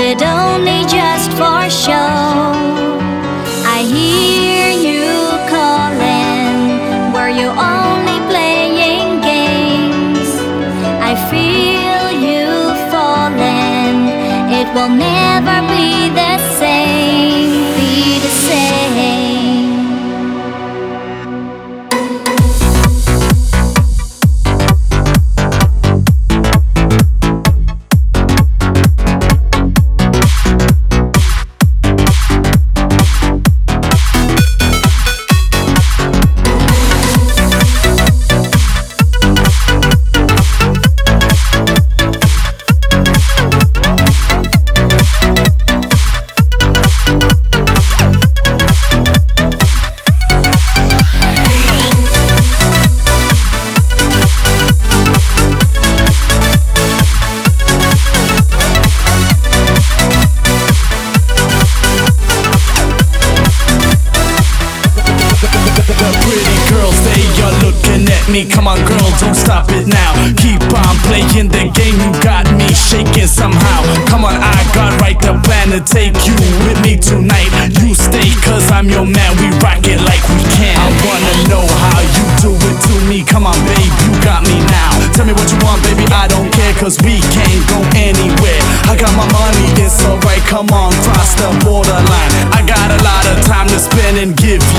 it only just for show. I hear you calling, were you only playing games? I feel you falling, it will never be the same, be the same. Come on girl, don't stop it now. Keep on playing the game, you got me shaking somehow. Come on, I got right the plan to take you with me tonight. You stay cause I'm your man, we rock it like we can. I wanna know how you do it to me. Come on babe, you got me now. Tell me what you want baby, I don't care cause we can't go anywhere. I got my money, it's alright, come on, cross the borderline. I got a lot of time to spend and give